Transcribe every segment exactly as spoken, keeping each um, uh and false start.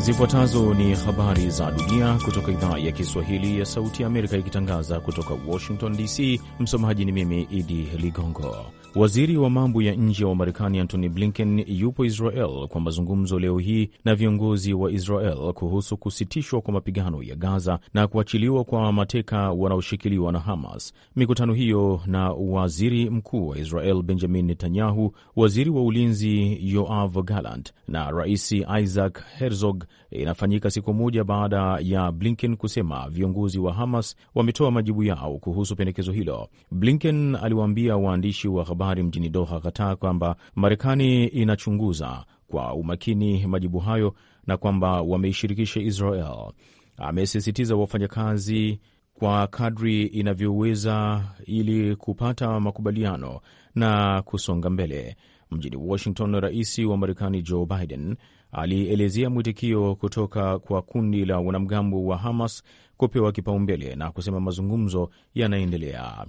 Zifuatazo ni habari za dunia kutoka idhaa ya Kiswahili ya Sauti ya Amerika ikitangaza kutoka Washington D C. Msomaji ni mimi Idi Ligongo. Waziri wa mambo ya nje wa Marekani Antony Blinken yupo Israel kwa mazungumzo leo hii na viongozi wa Israel kuhusu kusitishwa kwa mapigano ya Gaza na kuachiliwa kwa mateka wanaoshikiliwa na Hamas. Mikutano hiyo na waziri mkuu wa Israel Benjamin Netanyahu, waziri wa ulinzi Yoav Gallant na rais Isaac Herzog inafanyika siku moja baada ya Blinken kusema viongozi wa Hamas wametoa majibu yao kuhusu pendekezo hilo. Blinken aliwaambia waandishi wa habari mjini Doha, Qatar, kwamba Marekani inachunguza kwa umakini majibu hayo na kwamba wameishirikisha Israel. Amesisitiza wafanyakazi kwa kadri inavyoweza ili kupata makubaliano na kusonga mbele. Mjini Washington, rais wa Marekani Joe Biden alielezea mwitikio kutoka kwa kundi la wanamgambo wa Hamas kupewa kipaumbele na kusema mazungumzo yanaendelea.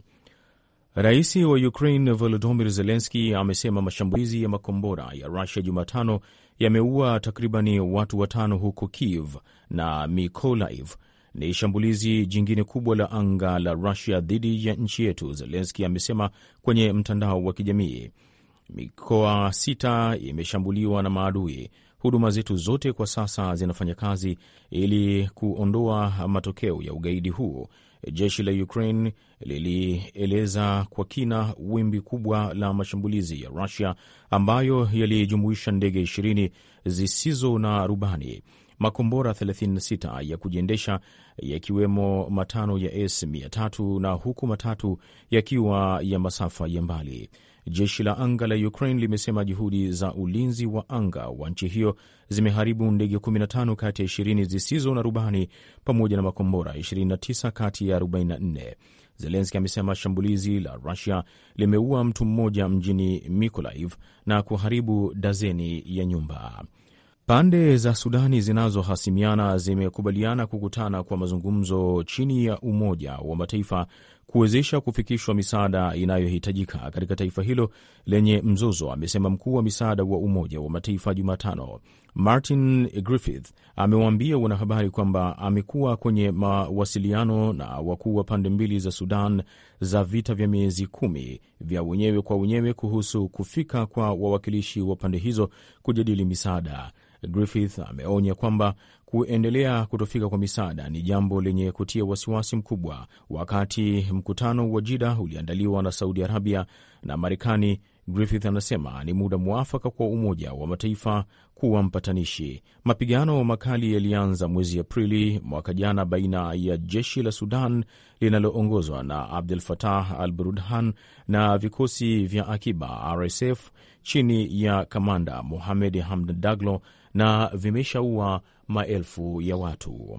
Rais wa Ukraine Volodymyr Zelensky amesema mashambulizi ya makombora ya Russia Jumatano yameua takribani watu watano huko Kiev na Mykolaiv. Ni shambulizi jingine kubwa la anga la Russia dhidi ya nchi yetu, Zelensky amesema kwenye mtandao wa kijamii. Mikoa sita imeshambuliwa na maadui. Huduma zetu zote kwa sasa zinafanya kazi ili kuondoa matokeo ya ugaidi huu. Jeshi la Ukraine lilieleza kwa kina wimbi kubwa la mashambulizi ya Russia ambayo yalijumuisha ndege ishirini zisizo na rubani, makombora thelathini na sita ya kujiendesha yakiwemo matano ya S mia tatu na huku matatu yakiwa ya masafa ya mbali. Jeshi la anga la Ukraine limesema juhudi za ulinzi wa anga wa nchi hiyo zimeharibu ndege kumi na tano kati ya ishirini zisizo na rubani pamoja na makombora ishirini na tisa kati ya arobaini na nne. Zelensky amesema shambulizi la Russia limeua mtu mmoja mjini Mykolaiv na kuharibu dazeni ya nyumba. Pande za Sudani zinazohasimiana zimekubaliana kukutana kwa mazungumzo chini ya Umoja wa Mataifa kuwezesha kufikishwa misaada inayohitajika katika taifa hilo lenye mzozo, amesema mkuu wa misaada wa Umoja wa Mataifa Jumatano. Martin Griffith amewaambia wanahabari kwamba amekuwa kwenye mawasiliano na wakuu wa pande mbili za Sudan za vita vya miezi kumi vya wenyewe kwa wenyewe kuhusu kufika kwa wawakilishi wa pande hizo kujadili misaada. Griffith ameonya kwamba kuendelea kutofika kwa misaada ni jambo lenye kutia wasiwasi mkubwa. Wakati mkutano wa Jida uliandaliwa na Saudi Arabia na Marekani, Griffith anasema ni muda mwafaka kwa Umoja wa Mataifa kuwa mpatanishi. Mapigano makali yalianza mwezi Aprili mwaka jana baina ya jeshi la Sudan linaloongozwa na Abdel Fattah al-Burhan na vikosi vya akiba R S F chini ya kamanda Mohamed Hamdan Daglo na vimeshaua maelfu ya watu.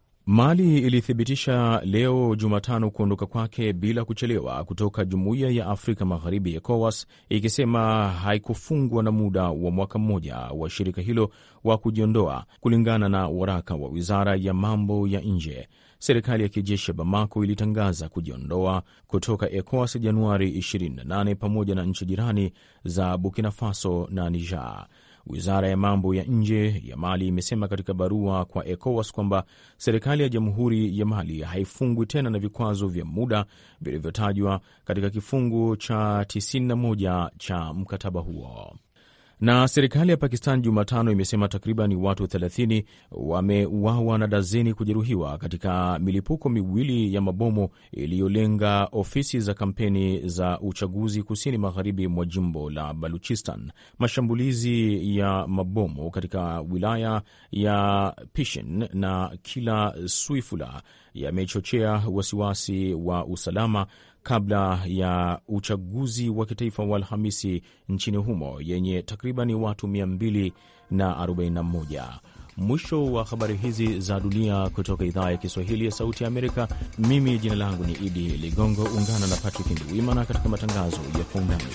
Mali ilithibitisha leo Jumatano kuondoka kwake bila kuchelewa kutoka Jumuiya ya Afrika Magharibi ECOWAS, ikisema haikufungwa na muda wa mwaka mmoja wa shirika hilo wa kujiondoa, kulingana na waraka wa Wizara ya Mambo ya Nje. Serikali ya kijeshi ya Bamako ilitangaza kujiondoa kutoka ECOWAS Januari ishirini na nane pamoja na nchi jirani za Burkina Faso na Niger. Wizara ya mambo ya nje ya Mali imesema katika barua kwa ECOWAS kwamba serikali ya Jamhuri ya Mali haifungwi tena na vikwazo vya muda vilivyotajwa katika kifungu cha tisini na moja cha mkataba huo. Na serikali ya Pakistan Jumatano imesema takriban watu thelathini wameuawa na dazeni kujeruhiwa katika milipuko miwili ya mabomu iliyolenga ofisi za kampeni za uchaguzi kusini magharibi mwa jimbo la Baluchistan. Mashambulizi ya mabomu katika wilaya ya Pishin na Kila Swifula yamechochea wasiwasi wa usalama kabla ya uchaguzi wa kitaifa wa Alhamisi nchini humo yenye takribani watu mia mbili arobaini na moja. Mwisho wa habari hizi za dunia kutoka idhaa ya Kiswahili ya Sauti ya Amerika. Mimi jina langu ni Idi Ligongo. Ungana na Patrick Nduwimana katika matangazo ya Kwa Undani.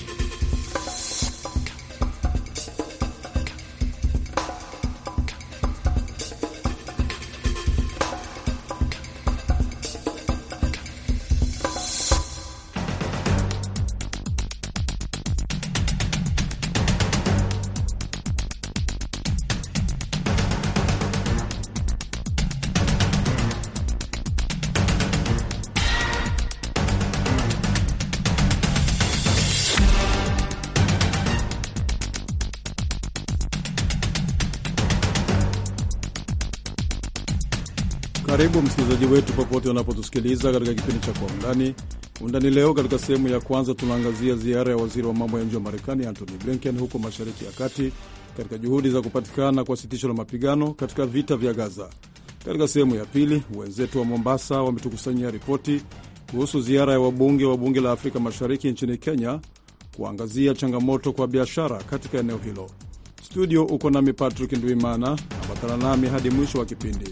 Karibu msikilizaji wetu popote unapotusikiliza katika kipindi cha Kwa Undani. Undani leo, katika sehemu ya kwanza tunaangazia ziara ya waziri wa mambo ya nje wa Marekani Antony Blinken huko Mashariki ya Kati katika juhudi za kupatikana kwa sitisho la mapigano katika vita vya Gaza. Katika sehemu ya pili, wenzetu wa Mombasa wametukusanyia ripoti kuhusu ziara ya wabunge wa bunge la Afrika Mashariki nchini Kenya kuangazia changamoto kwa biashara katika eneo hilo. Studio uko nami Patrick Ndwimana, ambatana nami hadi mwisho wa kipindi.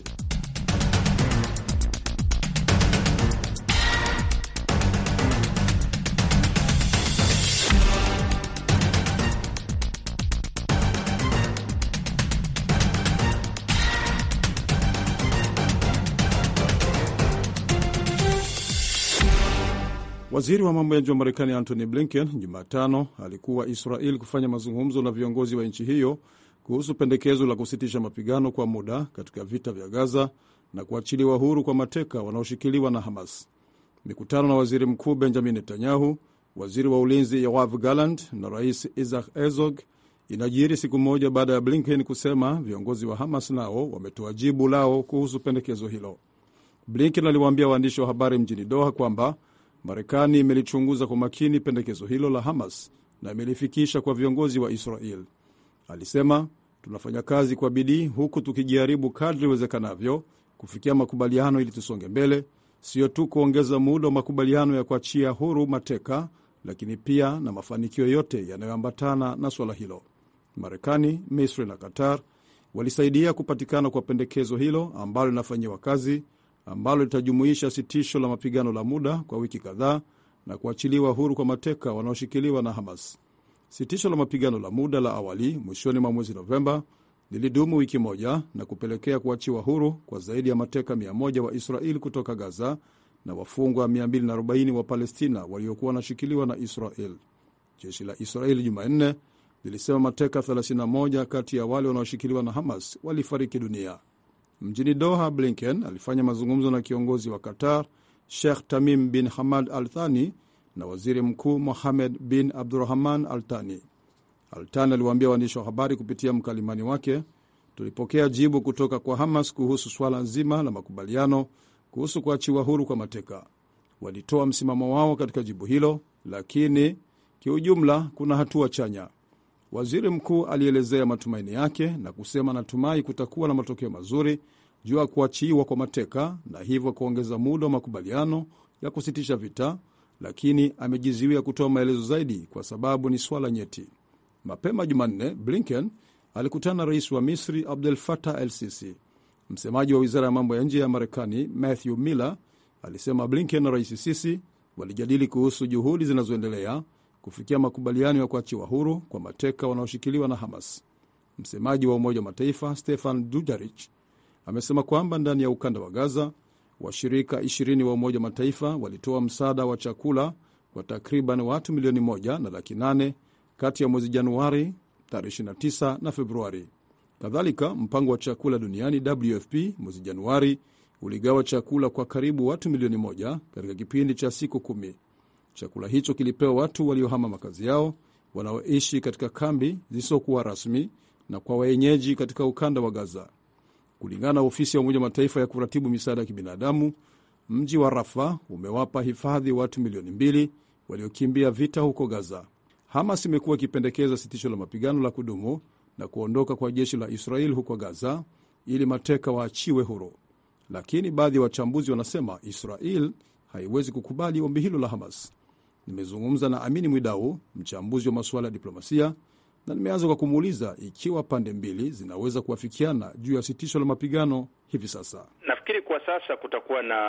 Waziri wa mambo ya nje wa Marekani Antony Blinken Jumatano alikuwa Israel kufanya mazungumzo na viongozi wa nchi hiyo kuhusu pendekezo la kusitisha mapigano kwa muda katika vita vya Gaza na kuachiliwa huru kwa mateka wanaoshikiliwa na Hamas. Mikutano na waziri mkuu Benjamin Netanyahu, waziri wa ulinzi Yoav Gallant na rais Isaac Herzog inajiri siku moja baada ya Blinken kusema viongozi wa Hamas nao wametoa jibu lao kuhusu pendekezo hilo. Blinken aliwaambia waandishi wa habari mjini Doha kwamba Marekani imelichunguza kwa makini pendekezo hilo la Hamas na imelifikisha kwa viongozi wa Israel. Alisema, tunafanya kazi kwa bidii huku tukijaribu kadri iwezekanavyo kufikia makubaliano ili tusonge mbele, sio tu kuongeza muda wa makubaliano ya kuachia huru mateka, lakini pia na mafanikio yote yanayoambatana na swala hilo. Marekani, Misri na Qatar walisaidia kupatikana kwa pendekezo hilo ambalo linafanyiwa kazi, ambalo litajumuisha sitisho la mapigano la muda kwa wiki kadhaa na kuachiliwa huru kwa mateka wanaoshikiliwa na Hamas. Sitisho la mapigano la muda la awali mwishoni mwa mwezi Novemba lilidumu wiki moja na kupelekea kuachiwa huru kwa zaidi ya mateka mia moja wa Israeli kutoka Gaza na wafungwa mia mbili arobaini wa Palestina waliokuwa wanashikiliwa na Israel. Jeshi la Israeli Jumanne lilisema mateka thelathini na moja kati ya wale wanaoshikiliwa na Hamas walifariki dunia. Mjini Doha, Blinken alifanya mazungumzo na kiongozi wa Qatar Sheikh Tamim bin Hamad Al Thani na waziri mkuu Mohamed bin Abdurrahman Al Thani. Al Thani aliwaambia waandishi wa habari kupitia mkalimani wake, tulipokea jibu kutoka kwa Hamas kuhusu swala nzima la makubaliano kuhusu kuachiwa huru kwa mateka. Walitoa msimamo wao katika jibu hilo, lakini kiujumla kuna hatua chanya. Waziri mkuu alielezea matumaini yake na kusema natumai kutakuwa na matokeo mazuri juu ya kuachiwa kwa mateka na hivyo kuongeza muda wa makubaliano ya kusitisha vita, lakini amejizuia kutoa maelezo zaidi kwa sababu ni swala nyeti. Mapema Jumanne, Blinken alikutana na rais wa Misri Abdel Fattah el-Sisi. Msemaji wa wizara ya mambo ya nje ya Marekani Matthew Miller alisema Blinken na rais Sisi walijadili kuhusu juhudi zinazoendelea kufikia makubaliano ya kuachiwa huru kwa mateka wanaoshikiliwa na Hamas. Msemaji wa Umoja wa Mataifa Stefan Dujarric amesema kwamba ndani ya ukanda wa Gaza, washirika ishirini wa Umoja wa Mataifa walitoa msaada wa chakula kwa takriban watu milioni moja na laki nane kati ya mwezi Januari tarehe ishirini na tisa na Februari. Kadhalika, mpango wa chakula duniani W F P mwezi Januari uligawa chakula kwa karibu watu milioni moja katika kipindi cha siku kumi. Chakula hicho kilipewa watu waliohama makazi yao, wanaoishi katika kambi zisizokuwa rasmi na kwa wenyeji katika ukanda wa Gaza. Kulingana na ofisi ya Umoja wa Mataifa ya kuratibu misaada ya kibinadamu, mji wa Rafa umewapa hifadhi watu milioni mbili waliokimbia vita huko Gaza. Hamas imekuwa ikipendekeza sitisho la mapigano la kudumu na kuondoka kwa jeshi la Israel huko Gaza ili mateka waachiwe huru. Lakini baadhi ya wachambuzi wanasema Israel haiwezi kukubali ombi hilo la Hamas. Nimezungumza na Amini Mwidau, mchambuzi wa masuala ya diplomasia, na nimeanza kwa kumuuliza ikiwa pande mbili zinaweza kuafikiana juu ya sitisho la mapigano hivi sasa. Nafikiri kwa sasa kutakuwa na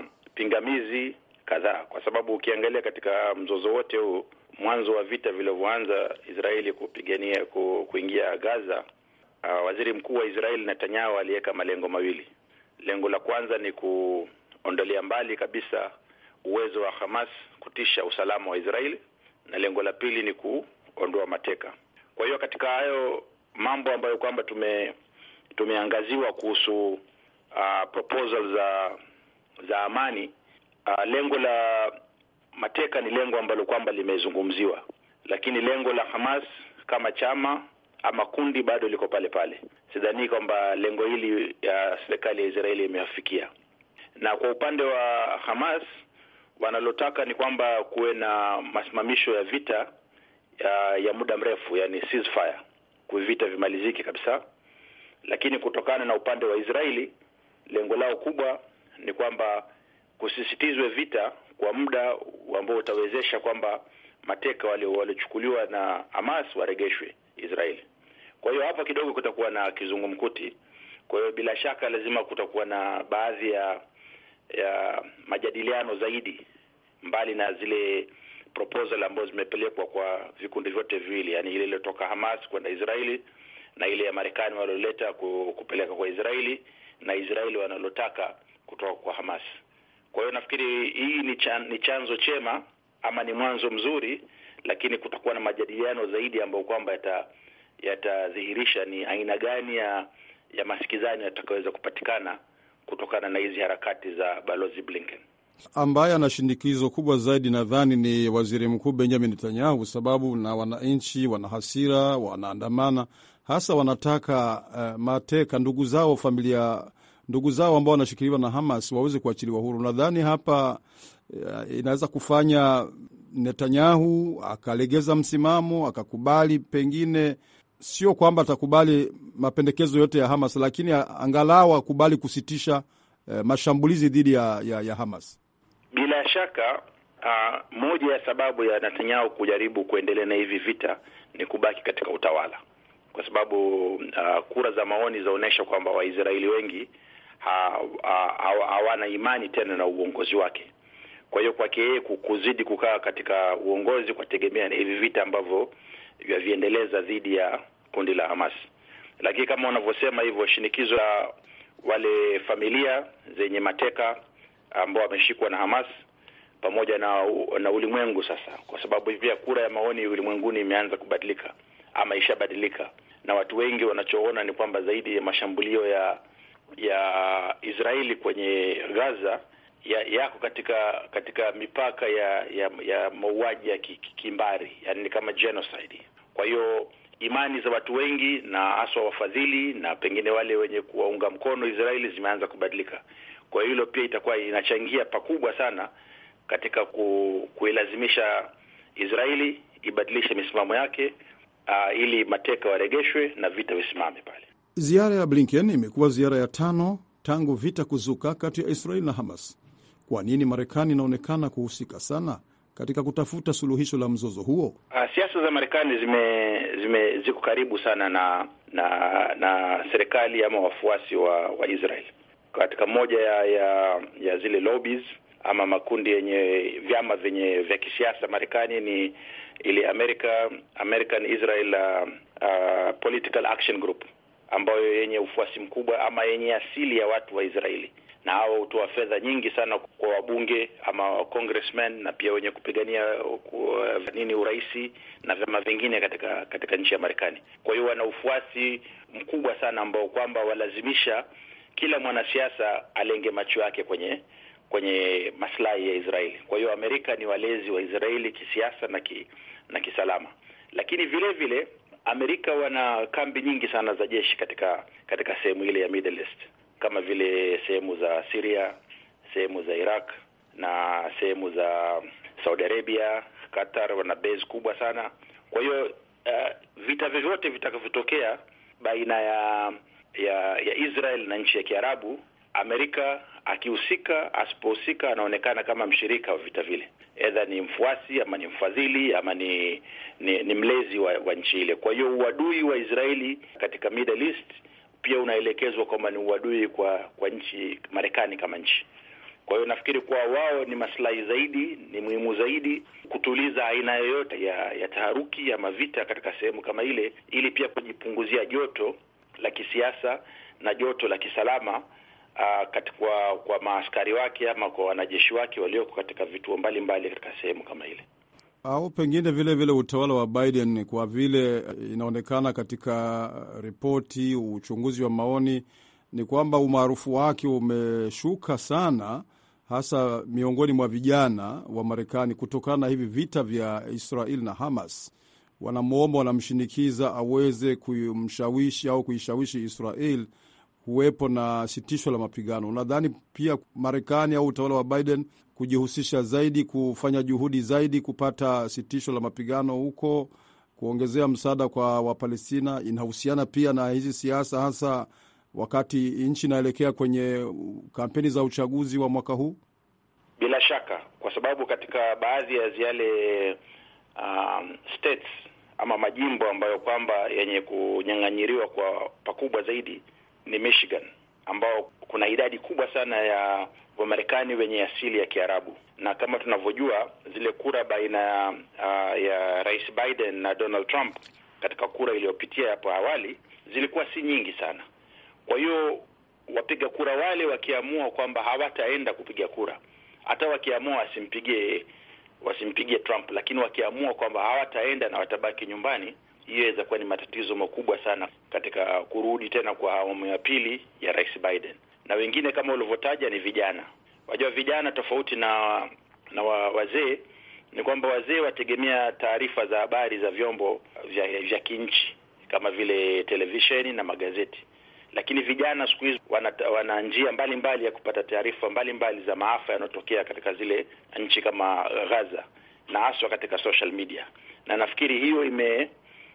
pingamizi kadhaa, kwa sababu ukiangalia katika mzozo wote huu, mwanzo wa vita vilivyoanza Israeli kupigania ku, kuingia Gaza, uh, waziri mkuu wa Israeli Netanyahu aliweka malengo mawili. Lengo la kwanza ni kuondolea mbali kabisa uwezo wa Hamas kutisha usalama wa Israeli, na lengo la pili ni kuondoa mateka. Kwa hiyo katika hayo mambo ambayo kwamba tume tumeangaziwa kuhusu uh, proposal za za amani, uh, lengo la mateka ni lengo ambalo kwamba limezungumziwa, lakini lengo la Hamas kama chama ama kundi bado liko pale pale. Sidhani kwamba lengo hili ya serikali ya Israeli imeafikia. na kwa upande wa Hamas wanalotaka ni kwamba kuwe na masimamisho ya vita ya, ya muda mrefu, yani ceasefire, kwa vita vimalizike kabisa. Lakini kutokana na upande wa Israeli, lengo lao kubwa ni kwamba kusisitizwe vita kwa muda ambao utawezesha kwamba mateka wale waliochukuliwa na Hamas waregeshwe Israeli. Kwa hiyo hapa kidogo kutakuwa na kizungumkuti. Kwa hiyo bila shaka lazima kutakuwa na baadhi ya ya majadiliano zaidi mbali na zile proposal ambazo zimepelekwa kwa vikundi vyote viwili, yani ile iliyotoka Hamas kwenda Israeli na ile ya Marekani walileta kupeleka kwa Israeli na Israeli wanalotaka kutoka kwa Hamas. Kwa hiyo nafikiri hii ni, chan, ni chanzo chema ama ni mwanzo mzuri, lakini kutakuwa na majadiliano zaidi ambayo kwamba yata yatadhihirisha ni aina gani ya ya masikizano yatakayoweza kupatikana kutokana na hizi harakati za Balozi Blinken. Ambaye ana shinikizo kubwa zaidi nadhani ni Waziri Mkuu Benjamin Netanyahu, sababu na wananchi wana hasira, wanaandamana, hasa wanataka uh, mateka ndugu zao, familia ndugu zao ambao wanashikiliwa na Hamas waweze kuachiliwa huru. Nadhani hapa uh, inaweza kufanya Netanyahu akalegeza msimamo, akakubali, pengine sio kwamba atakubali mapendekezo yote ya Hamas, lakini angalau akubali kusitisha uh, mashambulizi dhidi ya, ya, ya Hamas. Bila shaka uh, moja ya sababu ya Netanyahu kujaribu kuendelea na hivi vita ni kubaki katika utawala, kwa sababu uh, kura za maoni zaonesha kwamba Waisraeli wengi hawana ha, ha, imani tena na uongozi wake. Kwa hiyo kwake yeye kuzidi kukaa katika uongozi kwa tegemea na hivi vita ambavyo viendeleza dhidi ya kundi la Hamas. Lakini kama wanavyosema hivyo, shinikizo la wale familia zenye mateka ambao wameshikwa na Hamas pamoja na na ulimwengu sasa, kwa sababu hivi kura ya maoni ulimwenguni imeanza kubadilika ama ishabadilika, na watu wengi wanachoona ni kwamba zaidi ya mashambulio ya ya Israeli kwenye Gaza ya yako katika katika mipaka ya ya, ya mauaji ya kimbari, yani ni kama genocide. Kwa hiyo imani za watu wengi na haswa wafadhili na pengine wale wenye kuwaunga mkono Israeli zimeanza kubadilika. Kwa hilo pia itakuwa inachangia pakubwa sana katika ku, kuilazimisha Israeli ibadilishe misimamo yake uh, ili mateka waregeshwe na vita visimame pale. Ziara ya Blinken imekuwa ziara ya tano tangu vita kuzuka kati ya Israeli na Hamas. Kwa nini Marekani inaonekana kuhusika sana katika kutafuta suluhisho la mzozo huo? Uh, siasa za Marekani zime, zime ziko karibu sana na na na serikali ama wafuasi wa, wa Israeli. Katika moja ya, ya ya zile lobbies ama makundi yenye vyama vyenye vya kisiasa Marekani ni ile America American Israel uh, uh, Political Action Group, ambayo yenye ufuasi mkubwa ama yenye asili ya watu wa Israeli, na hao hutoa fedha nyingi sana kwa wabunge ama congressmen na pia wenye kupigania nini uraisi na vyama vingine katika katika nchi ya Marekani. Kwa hiyo wana ufuasi mkubwa sana ambao kwamba walazimisha kila mwanasiasa alenge macho yake kwenye kwenye maslahi ya Israeli. Kwa hiyo Amerika ni walezi wa Israeli kisiasa na ki, na kisalama. Lakini vile vile Amerika wana kambi nyingi sana za jeshi katika katika sehemu ile ya Middle East, kama vile sehemu za Syria, sehemu za Iraq na sehemu za Saudi Arabia, Qatar wana base kubwa sana. Kwa hiyo uh, vita vyovyote vitakavyotokea baina ya ya ya Israel na nchi ya Kiarabu, Amerika akihusika asipohusika anaonekana kama mshirika wa vita vile, edha ni mfuasi ama ni mfadhili ama ni ni, ni mlezi wa, wa nchi ile. Kwa hiyo uadui wa Israeli katika Middle East pia unaelekezwa kwamba ni uadui kwa kwa nchi Marekani kama nchi. Kwa hiyo nafikiri kwa wao ni maslahi zaidi, ni muhimu zaidi kutuliza aina yoyote ya ya taharuki ya mavita katika sehemu kama ile, ili pia kujipunguzia joto la kisiasa na joto la kisalama uh, katika kwa, kwa maaskari wake ama kwa wanajeshi wake walioko katika vituo mbalimbali katika sehemu kama ile. Au pengine vile vile utawala wa Biden, kwa vile inaonekana katika ripoti, uchunguzi wa maoni, ni kwamba umaarufu wake umeshuka sana, hasa miongoni mwa vijana wa Marekani kutokana na hivi vita vya Israel na Hamas. Wanamwomba, wanamshinikiza aweze kumshawishi au kuishawishi Israel huwepo na sitisho la mapigano. Unadhani pia Marekani au utawala wa Biden kujihusisha zaidi, kufanya juhudi zaidi kupata sitisho la mapigano huko, kuongezea msaada kwa Wapalestina, inahusiana pia na hizi siasa, hasa wakati nchi inaelekea kwenye kampeni za uchaguzi wa mwaka huu? Bila shaka, kwa sababu katika baadhi ya yale um, states ama majimbo ambayo kwamba yenye kunyang'anyiriwa kwa pakubwa zaidi ni Michigan, ambao kuna idadi kubwa sana ya Wamarekani wenye asili ya Kiarabu, na kama tunavyojua zile kura baina uh, ya Rais Biden na Donald Trump katika kura iliyopitia hapo awali zilikuwa si nyingi sana. Kwa hiyo wapiga kura wale wakiamua kwamba hawataenda kupiga kura, hata wakiamua wasimpigie wasimpigie Trump, lakini wakiamua kwamba hawataenda na watabaki nyumbani, hiyo inaweza kuwa ni matatizo makubwa sana katika kurudi tena kwa awamu ya pili ya Rais Biden. Na wengine kama ulivyotaja ni vijana. Wajua vijana tofauti na na wa, wazee ni kwamba wazee wategemea taarifa za habari za vyombo vya, vya kinchi kama vile televisheni na magazeti. Lakini vijana siku hizi wana, wana njia mbalimbali ya kupata taarifa mbalimbali za maafa yanayotokea katika zile nchi kama Gaza, na haswa katika social media. Na nafikiri hiyo ime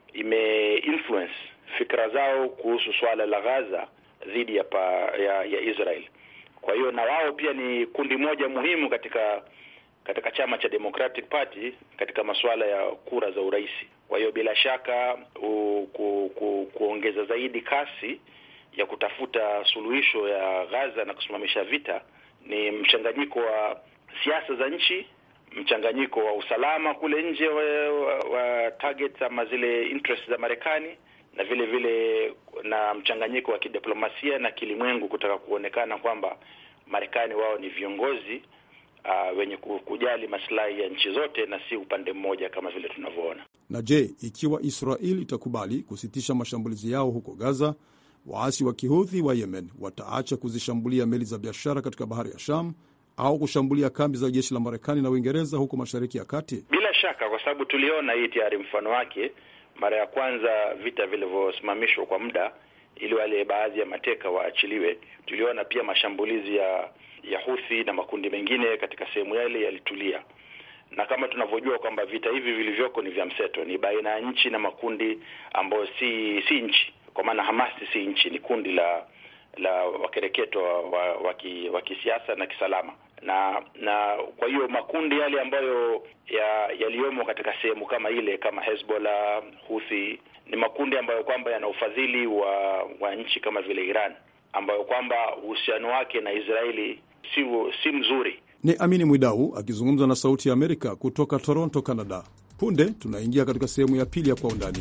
ime influence fikra zao kuhusu swala la Gaza dhidi ya, pa, ya ya Israel. Kwa hiyo na wao pia ni kundi moja muhimu katika katika chama cha Democratic Party katika masuala ya kura za urais. Kwa hiyo bila shaka u, ku, ku, kuongeza zaidi kasi ya kutafuta suluhisho ya Gaza na kusimamisha vita ni mchanganyiko wa siasa za nchi, mchanganyiko wa usalama kule nje wa, wa, wa targets ama zile interests za Marekani, na vile vile na mchanganyiko wa kidiplomasia na kilimwengu kutaka kuonekana kwamba Marekani wao ni viongozi uh, wenye kujali maslahi ya nchi zote na si upande mmoja kama vile tunavyoona. Na je, ikiwa Israeli itakubali kusitisha mashambulizi yao huko Gaza, waasi wa Kihuthi wa Yemen wataacha kuzishambulia meli za biashara katika bahari ya Sham au kushambulia kambi za jeshi la Marekani na Uingereza huko Mashariki ya Kati? Bila shaka, kwa sababu tuliona hii tayari mfano wake mara ya kwanza vita vilivyosimamishwa kwa muda ili wale baadhi ya mateka waachiliwe. Tuliona pia mashambulizi ya ya Houthi na makundi mengine katika sehemu yale yalitulia. Na kama tunavyojua kwamba vita hivi vilivyoko ni vya mseto, ni baina ya nchi na makundi ambayo si si nchi. Kwa maana Hamas si nchi, ni kundi la la wakereketo wa wa kisiasa na kisalama. Na na kwa hiyo makundi yale ambayo ya yaliomo katika sehemu kama ile kama Hezbollah, Houthi ni makundi ambayo kwamba yana ufadhili wa wa nchi kama vile Iran, ambayo kwamba uhusiano wake na Israeli si si mzuri. Ni Amini Mwidau akizungumza na Sauti ya Amerika kutoka Toronto, Canada. Punde tunaingia katika sehemu ya pili ya Kwa Undani.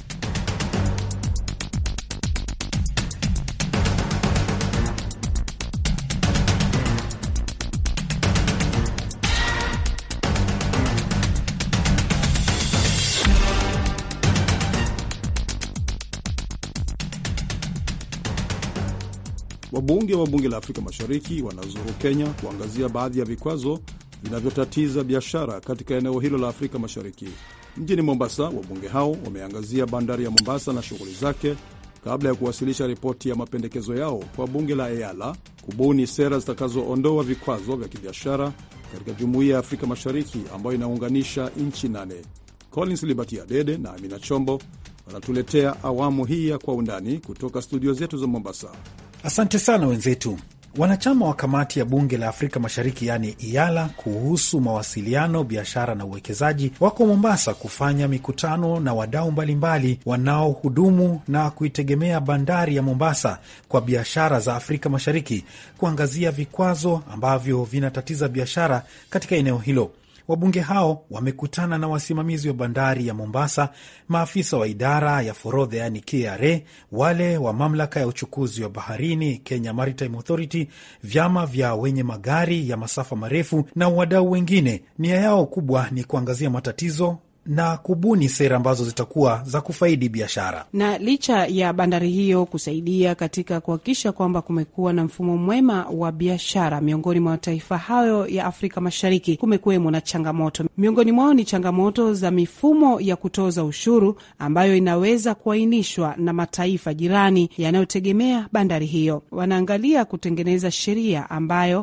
Wabunge wa bunge la Afrika Mashariki wanazuru Kenya kuangazia baadhi ya vikwazo vinavyotatiza biashara katika eneo hilo la Afrika Mashariki. Mjini Mombasa, wabunge hao wameangazia bandari ya Mombasa na shughuli zake kabla ya kuwasilisha ripoti ya mapendekezo yao kwa bunge la EALA kubuni sera zitakazoondoa vikwazo vya kibiashara katika Jumuiya ya Afrika Mashariki ambayo inaunganisha nchi nane. Collins Liberty Adede na Amina Chombo wanatuletea awamu hii ya Kwa Undani kutoka studio zetu za Mombasa. Asante sana wenzetu. Wanachama wa kamati ya bunge la Afrika Mashariki yaani EALA kuhusu mawasiliano, biashara na uwekezaji wako Mombasa kufanya mikutano na wadau mbalimbali wanaohudumu na kuitegemea bandari ya Mombasa kwa biashara za Afrika Mashariki, kuangazia vikwazo ambavyo vinatatiza biashara katika eneo hilo. Wabunge hao wamekutana na wasimamizi wa bandari ya Mombasa, maafisa wa idara ya forodha yani K R A, wale wa mamlaka ya uchukuzi wa baharini Kenya Maritime Authority, vyama vya wenye magari ya masafa marefu na wadau wengine. Nia yao kubwa ni kuangazia matatizo na kubuni sera ambazo zitakuwa za kufaidi biashara. Na licha ya bandari hiyo kusaidia katika kuhakikisha kwamba kumekuwa na mfumo mwema wa biashara miongoni mwa mataifa hayo ya Afrika Mashariki, kumekuwemo na changamoto. Miongoni mwao ni changamoto za mifumo ya kutoza ushuru ambayo inaweza kuainishwa na mataifa jirani yanayotegemea bandari hiyo. Wanaangalia kutengeneza sheria ambayo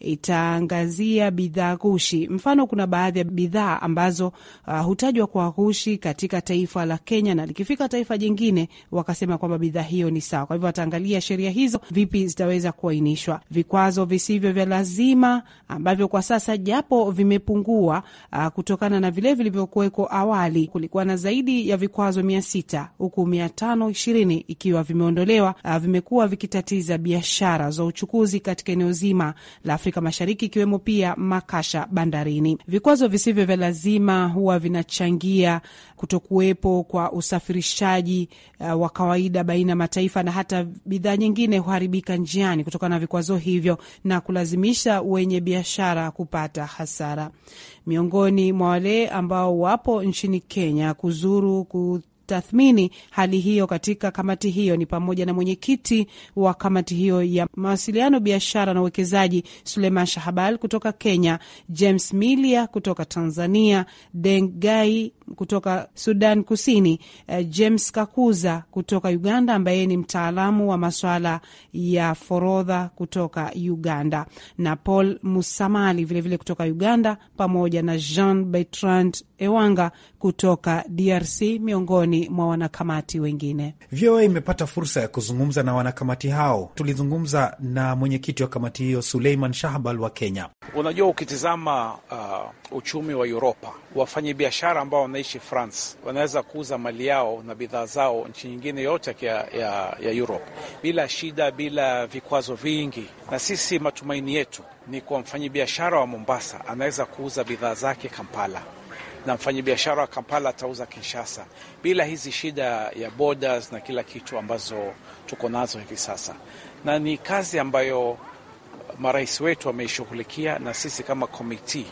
itaangazia bidhaa ghushi. Mfano, kuna baadhi ya bidhaa ambazo uh, hutajwa kwa ghushi katika taifa la Kenya, na likifika taifa jingine wakasema kwamba bidhaa hiyo ni sawa. Kwa hivyo wataangalia sheria hizo vipi zitaweza kuainishwa. Vikwazo visivyo vya lazima ambavyo kwa sasa japo vimepungua uh, kutokana na vile vilivyokuweko awali. Kulikuwa na zaidi ya vikwazo mia sita huku mia tano ishirini ikiwa vimeondolewa. Uh, vimekuwa vikitatiza biashara za uchukuzi katika eneo zima la Afrika Mashariki, ikiwemo pia makasha bandarini. Vikwazo visivyo vya lazima huwa vinachangia kutokuwepo kwa usafirishaji uh, wa kawaida baina mataifa, na hata bidhaa nyingine huharibika njiani kutokana na vikwazo hivyo na kulazimisha wenye biashara kupata hasara. Miongoni mwa wale ambao wapo nchini Kenya kuzuru ku tathmini hali hiyo katika kamati hiyo ni pamoja na mwenyekiti wa kamati hiyo ya mawasiliano, biashara na uwekezaji Suleiman Shahabal kutoka Kenya, James Milia kutoka Tanzania, Dengai kutoka Sudan Kusini, uh, James Kakuza kutoka Uganda ambaye ni mtaalamu wa masuala ya forodha kutoka Uganda, na Paul Musamali vile vile kutoka Uganda, pamoja na Jean Bertrand Ewanga kutoka D R C miongoni mwa wanakamati wengine. V O A imepata fursa ya kuzungumza na wanakamati hao. Tulizungumza na mwenyekiti wa kamati hiyo Suleiman Shahbal wa Kenya. Unajua, ukitizama uh, uchumi wa Europa, wafanyabiashara ambao wanaishi France wanaweza kuuza mali yao na bidhaa zao nchi nyingine yote ya, ya, ya Europe bila shida, bila vikwazo vingi. Na sisi matumaini yetu ni kwa mfanyabiashara wa Mombasa anaweza kuuza bidhaa zake Kampala, na mfanyabiashara wa Kampala atauza Kinshasa bila hizi shida ya borders na kila kitu ambazo tuko nazo hivi sasa. Na ni kazi ambayo marais wetu wameishughulikia, na sisi kama committee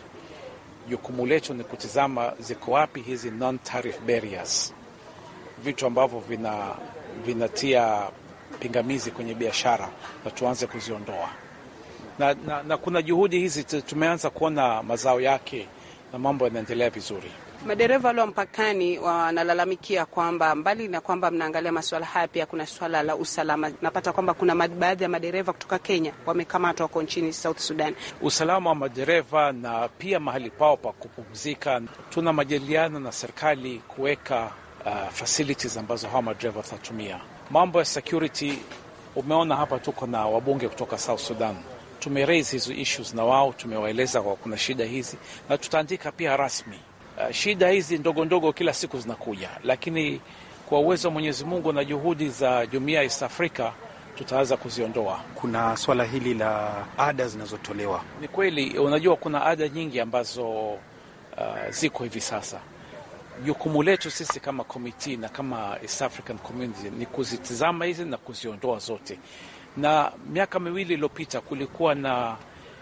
jukumu letu ni kutizama ziko wapi hizi non-tariff barriers, vitu ambavyo vina vinatia pingamizi kwenye biashara, na tuanze kuziondoa. Na, na, na kuna juhudi hizi tumeanza kuona mazao yake na mambo yanaendelea vizuri. Madereva wale mpakani wanalalamikia kwamba mbali na kwamba mnaangalia masuala haya, pia kuna swala la usalama. Napata kwamba kuna baadhi ya madereva kutoka Kenya wamekamatwa huko nchini South Sudan. Usalama wa madereva na pia mahali pao pa kupumzika, tuna majadiliano na serikali kuweka uh, facilities ambazo hawa madereva watatumia. Mambo ya security, umeona hapa tuko na wabunge kutoka South Sudan. Tumeraise hizo issues na wao, tumewaeleza kwa kuna shida hizi, na tutaandika pia rasmi. Uh, shida hizi ndogo ndogo kila siku zinakuja, lakini kwa uwezo wa Mwenyezi Mungu na juhudi za Jumuiya ya East Africa tutaweza kuziondoa. Kuna swala hili la ada zinazotolewa. Ni kweli, unajua kuna ada nyingi ambazo uh, ziko hivi sasa. Jukumu letu sisi kama committee na kama East African Community ni kuzitizama hizi na kuziondoa zote. Na miaka miwili iliyopita kulikuwa na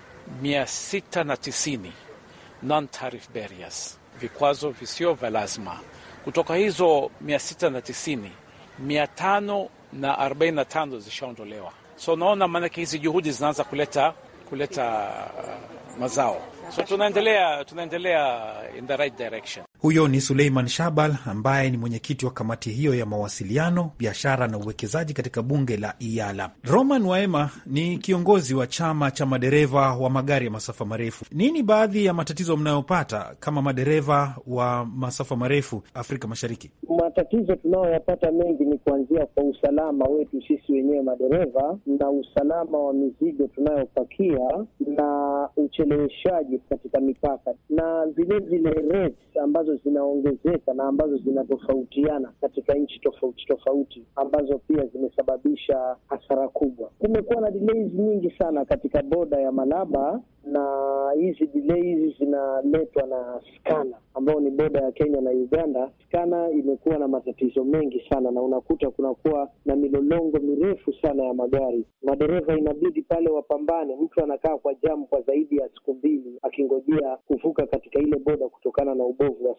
mia sita na tisini non-tariff barriers, vikwazo visio vya lazima. Kutoka hizo mia sita na tisini, mia tano na arobaini na tano zishaondolewa. So naona maanake hizi juhudi zinaanza kuleta kuleta uh, mazao. So tunaendelea tunaendelea in the right direction. Huyo ni Suleiman Shahbal ambaye ni mwenyekiti wa kamati hiyo ya mawasiliano, biashara na uwekezaji katika bunge la Iyala. Roman Waema ni kiongozi wa chama cha madereva wa magari ya masafa marefu. Nini baadhi ya matatizo mnayopata kama madereva wa masafa marefu Afrika Mashariki? Matatizo tunayoyapata mengi ni kuanzia kwa usalama wetu sisi wenyewe madereva, na usalama wa mizigo tunayopakia, na ucheleweshaji katika mipaka, na vile vile rates ambazo zinaongezeka na ambazo zinatofautiana katika nchi tofauti tofauti, ambazo pia zimesababisha hasara kubwa. Kumekuwa na delays nyingi sana katika boda ya Malaba, na hizi delays zinaletwa na Skana ambao ni boda ya Kenya na Uganda. Skana imekuwa na matatizo mengi sana, na unakuta kunakuwa na milolongo mirefu sana ya magari. Madereva inabidi pale wapambane, mtu anakaa kwa jamu kwa zaidi ya siku mbili akingojea kuvuka katika ile boda kutokana na ubovu wa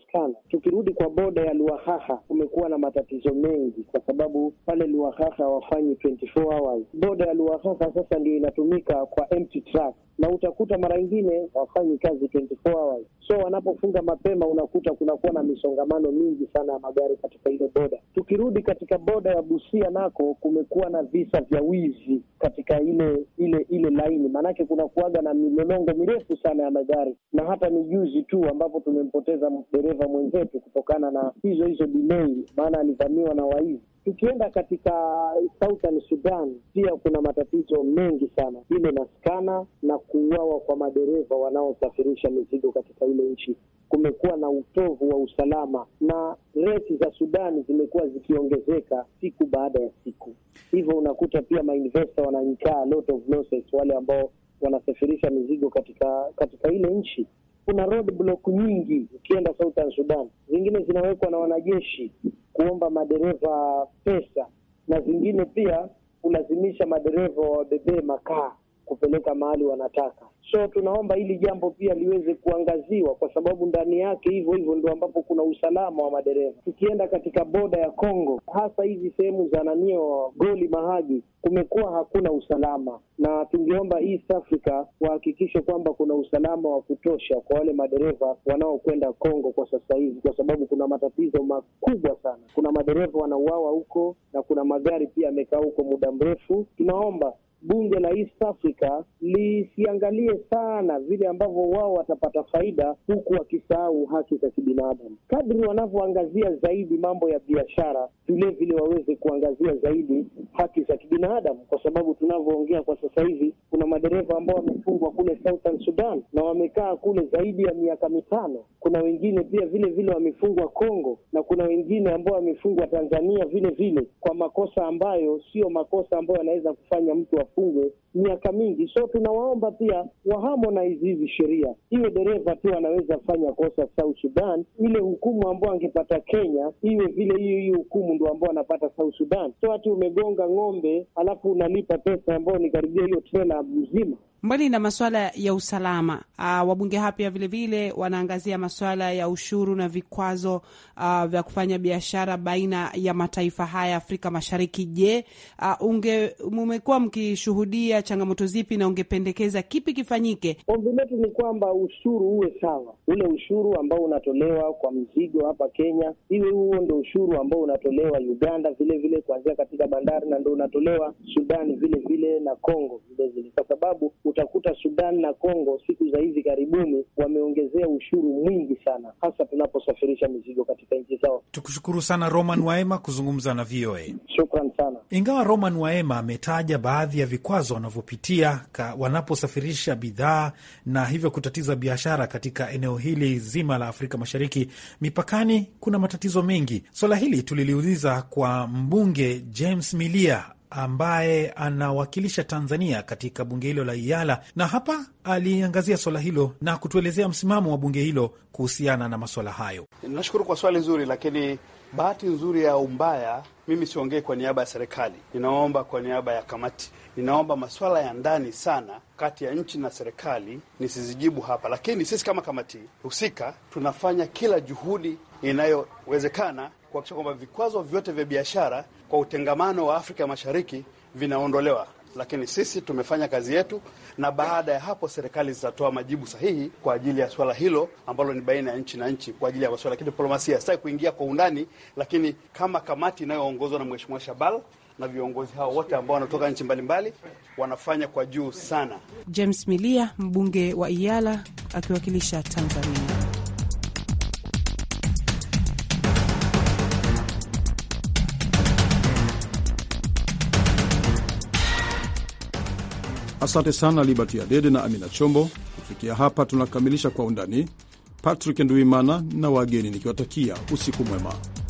Skana. Tukirudi kwa boda ya Luahaha, kumekuwa na matatizo mengi kwa sababu pale Luahaha hawafanyi twenty four hours. Boda ya Luahaha sasa ndio inatumika kwa empty truck, na utakuta mara nyingine hawafanyi kazi twenty four hours. So wanapofunga mapema unakuta kunakuwa na misongamano mingi sana ya magari katika ile boda. Tukirudi katika boda ya Busia nako kumekuwa na visa vya wizi katika ile ile ile laini, maanake kuna kuaga na milolongo mirefu sana ya magari, na hata ni juzi tu ambapo tumempoteza dereva mwenzetu kutokana na hizo hizo delay, maana alivamiwa na waizi. Tukienda katika Southern Sudan pia kuna matatizo mengi sana, ile na Skana na kuuawa kwa madereva wanaosafirisha mizigo katika ile nchi. Kumekuwa na utovu wa usalama na reti za Sudani zimekuwa zikiongezeka siku baada ya siku. Hivyo unakuta pia mainvestor wanainkaa lot of losses, wale ambao wanasafirisha mizigo katika katika ile nchi. Kuna road block nyingi ukienda Southern Sudan, zingine zinawekwa na wanajeshi kuomba madereva pesa, na zingine pia kulazimisha madereva wabebee makaa kupeleka mahali wanataka. So tunaomba hili jambo pia liweze kuangaziwa, kwa sababu ndani yake hivyo hivyo ndio ambapo kuna usalama wa madereva. Tukienda katika boda ya Kongo, hasa hizi sehemu za nanio Goli Mahagi, kumekuwa hakuna usalama, na tungeomba East Africa wahakikishe kwamba kuna usalama wa kutosha kwa wale madereva wanaokwenda Kongo kwa sasa hivi, kwa sababu kuna matatizo makubwa sana. Kuna madereva wanauawa huko na kuna magari pia yamekaa huko muda mrefu. Tunaomba bunge la East Africa lisiangalie sana vile ambavyo wao watapata faida huku wakisahau haki za kibinadamu. Kadri wanavyoangazia zaidi mambo ya biashara, vile vile waweze kuangazia zaidi haki za kibinadamu, kwa sababu tunavyoongea kwa sasa hivi kuna madereva ambao wamefungwa kule Southern Sudan na wamekaa kule zaidi ya miaka mitano. Kuna wengine pia vile vile wamefungwa Kongo, na kuna wengine ambao wamefungwa Tanzania vile vile kwa makosa ambayo sio makosa ambayo yanaweza kufanya mtu afungwe miaka mingi. So tunawaomba pia waharmonize hizi sheria, iwe dereva tu anaweza kufanya kosa South Sudan, ile hukumu ambayo angepata Kenya iwe vile hiyo hiyo hukumu ndio ambayo anapata South Sudan. So ati umegonga ng'ombe alafu unalipa pesa ambayo ni karibia hiyo trailer mzima. Mbali na masuala ya usalama, uh, wabunge hapa vile vile wanaangazia masuala ya ushuru na vikwazo uh, vya kufanya biashara baina ya mataifa haya Afrika Mashariki. Je, uh, unge mmekuwa mkishuhudia changamoto zipi na ungependekeza kipi kifanyike? Ombi letu ni kwamba ushuru uwe sawa. Ule ushuru ambao unatolewa kwa mzigo hapa Kenya, iwe huo ndio ushuru ambao unatolewa Uganda vile vile kuanzia katika bandari, na ndio unatolewa Sudani vile vile na Kongo vile vile, kwa sababu utakuta Sudan na Kongo siku za hivi karibuni wameongezea ushuru mwingi sana, hasa tunaposafirisha mizigo katika nchi zao. Tukushukuru sana Roman Waema kuzungumza na V O A. Shukran sana. Ingawa Roman Waema ametaja baadhi ya vikwazo wanavyopitia wanaposafirisha bidhaa na hivyo kutatiza biashara katika eneo hili zima la Afrika Mashariki, mipakani kuna matatizo mengi. Swala hili tuliliuliza kwa mbunge James Milia ambaye anawakilisha Tanzania katika bunge hilo la Iyala, na hapa aliangazia swala hilo na kutuelezea msimamo wa bunge hilo kuhusiana na maswala hayo. Nashukuru kwa swali nzuri, lakini bahati nzuri ya umbaya, mimi siongei kwa niaba ya serikali. Ninaomba kwa niaba ya kamati. Ninaomba maswala ya ndani sana kati ya nchi na serikali nisizijibu hapa, lakini sisi kama kamati husika tunafanya kila juhudi inayowezekana kuhakikisha kwamba vikwazo vyote vya biashara kwa utengamano wa Afrika Mashariki vinaondolewa. Lakini sisi tumefanya kazi yetu, na baada ya hapo serikali zitatoa majibu sahihi kwa ajili ya swala hilo ambalo ni baina ya nchi na nchi kwa ajili ya masuala ya kidiplomasia. Sitaki kuingia kwa undani, lakini kama kamati inayoongozwa na Mheshimiwa Shabal na viongozi hao wote ambao wanatoka nchi mbalimbali wanafanya kwa juu sana. James Milia, mbunge wa Iyala akiwakilisha Tanzania. Asante sana Liberty Adede na Amina Chombo. Kufikia hapa tunakamilisha Kwa Undani. Patrick Nduimana na wageni nikiwatakia usiku mwema.